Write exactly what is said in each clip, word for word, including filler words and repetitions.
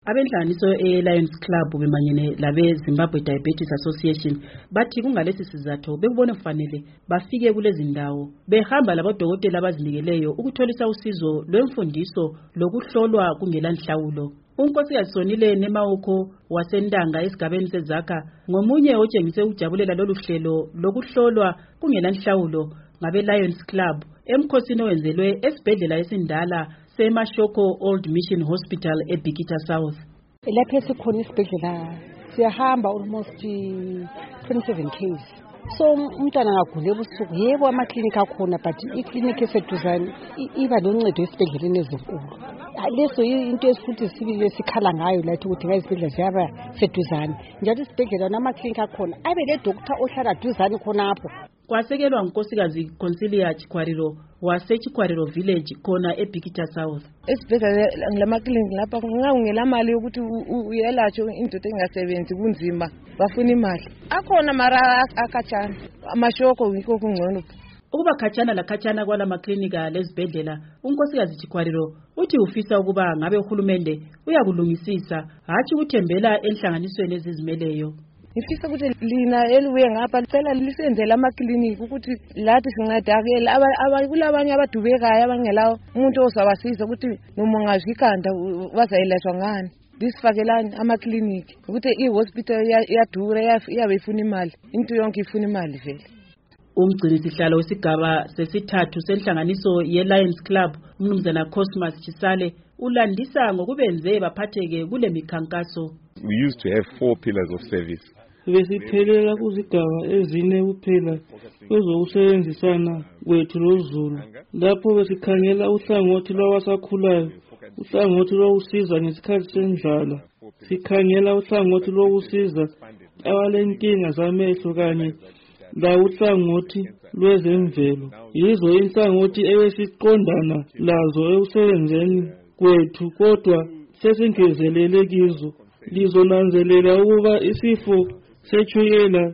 Abenhlanganiso e-Lions Club bemanyene labe Zimbabwe Diabetes Association bathi kungalesi sizathu bekubona kufanele bafike kulezi ndawo behamba labodokotela abazinikeleyo ukutholisa usizo lwemfundiso lokuhlolwa kungelanhlawulo. Unkosikazi Sonile Nemawoko wasentanga esigabeni seZakha ngomunye otshengise ukujabulela lolu hlelo lokuhlolwa kungelanhlawulo ngabe Lions Club emkhosini owenzelwe esibhedlela esindala seMashoko Old Mission Hospital eBikita South. Lapha esikhona isibhedlela siyahamba almost twenty-seven k's. So umntwana angagula ebusuku yebo amaklinika akhona but iklinika eseduzane iba loncedo esibhedleleni ezinkulu. Leso into esifuthi sibile sikhala ngayo la ukuthi ngayisibhedlela ziyaba seduzane. Njalo isibhedlela namaklinika akhona abe le doctor ohlala duzane khonapho. Kwasekelwa unkosikazi Consilia Chikwariro waseChikwariro village khona eBikita South. Esibhedlela nglamaklinika lapha ngingangela mali ukuthi uyelatshwe indoda engasebenzi kunzima bafuna imali. Akhona mara akhatshana amashoko yikho kungcono. Ukuba khatshana la khatshana kwala maklinika lezibhedlela unkosikazi Chikwariro uthi ufisa ukuba ngabe uhulumende uyakulungisisa hathi ukuthembela enhlanganisweni ezizimeleyo. Ngifisa ukuthi lina elibuye ngapha licela lisenzele amaklinika ukuthi lathi sincedakele kulabanye abadubekayo abangelawo umuntu ozawasiza ukuthi noma ungazikanda bazayilashwa ngani. Lisifakelani amaklinika ukuthi ihospital iyadura iyabe ifuna imali into yonke ifuna imali vele. Umgcini sihlalo wesigaba sesithathu senhlanganiso ye-Lions Club umnumzana Cosmas Chisale ulandisa ngokubenze baphatheke kule mikhankaso. We used to have four pillars of service. Besiphelela kuzigaba ezine kuphela kwezokusebenzisana kwethu loZulu. Lapho besikhangela uhlangothi lwabasakhulayo, uhlangothi lokusiza ngesikhathi sendlala, sikhangela uhlangothi lokusiza abalenkinga zamehlo kanye la uhlangothi lwezemvelo. Yizo inhlangothi ebesiqondana lazo ekusebenzeni kwethu kodwa sesingezelele kizo. Lizonanzelela ukuba isifo setshukela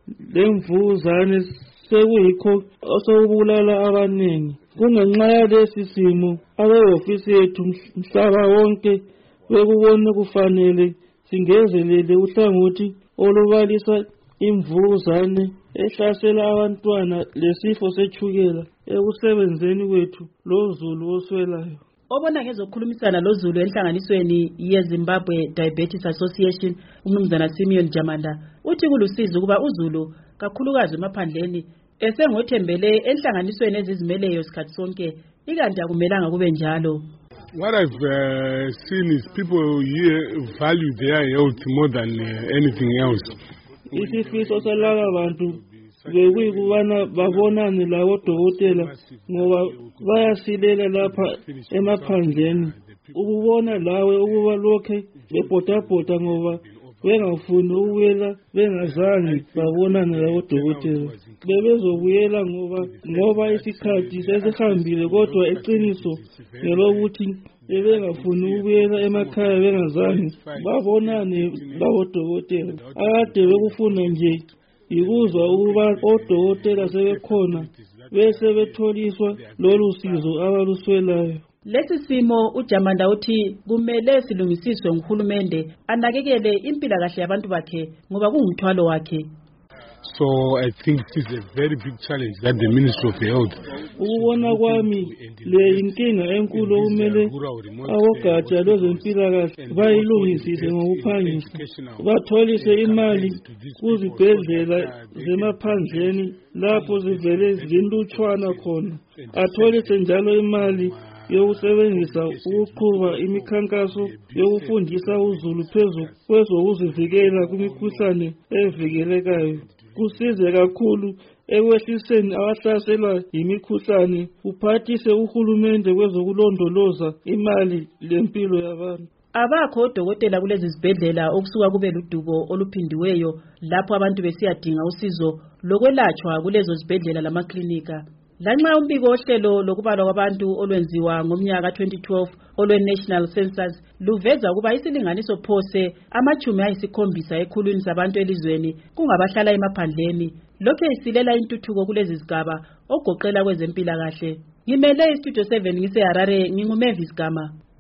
lemvukuzane sekuyikho osokubulala abaningi. Kungenxa yalesi simo abehofisi yethu mhlaba wonke bekubone kufanele singezelele uhlangothi olubalisa imvukuzane ehlasela abantwana lesifo setshukela ekusebenzeni kwethu loZulu oswelayo. Obona ngezokhulumisana loZulu enhlanganisweni yeZimbabwe Diabetes Association umnumzana Simeon Jamanda uthi kulusizi ukuba uZulu kakhulukazi emaphandleni esengothembele enhlanganisweni ezizimeleyo isikhathi sonke ikanti akumelanga kube njalo. What I've uh, seen is people here value their health more than uh, anything else. Isifiso salaba bantu bekuyikubana babonane labo dokotela ngoba bayasilela lapha emaphandleni. Ukubona lawe ukuba lokhe bebhodabhoda ngoba bengafuni ukuyela bengazange babonane labo dokotela. Bebezobuyela ngoba ngoba isikhathi sesihambile kodwa eqiniso ngelokuthi bebengafuni ukuyela emakhaya bengazange babonane labo dokotela. Akade bekufuna nje ikuzwa ukuba odokotela sebekhona bese betholiswa lolu sizo abaluswelayo. Lesi simo uJamanda uthi kumele silungisiswe nguhulumende anakekele impilakahle yabantu bakhe ngoba kungumthwalo wakhe. So I think this is a very big challenge that the Ministry of Health. Ukubona kwami le inkinga enkulu kumele abogatsha lwezempilakahle bayilungisise ngokuphangisa. Batholise imali kuzibhedlela zemaphandleni lapho zivele zilutshwana khona. Atholise njalo imali yokusebenzisa ukuqhuba imikhankaso yokufundisa uZulu phezu kwezokuzivikela kumikhuhlane evikelekayo. Kusize kakhulu ekwehliseni abahlaselwa yimikhuhlane uphathise uhulumende kwezokulondoloza imali lempilo yabantu. Abakho odokotela kulezi zibhedlela okusuka kube ludubo oluphindiweyo lapho abantu besiyadinga usizo lokwelatshwa kulezo zibhedlela lamaklinika. Lanxa umbiko ohlelo lokubalwa kwabantu olwenziwa ngomnyaka twenty twelve olwe-National Census luveza ukuba isilinganiso phose amachumi ayisikhombisa ekhulwini sabantu elizweni kungabahlala emaphandleni lokho isilela intuthuko kulezi zigaba ogoqela kwezempilakahle. Ngimele iStudio seven ngise Harare nginguMavis Gama.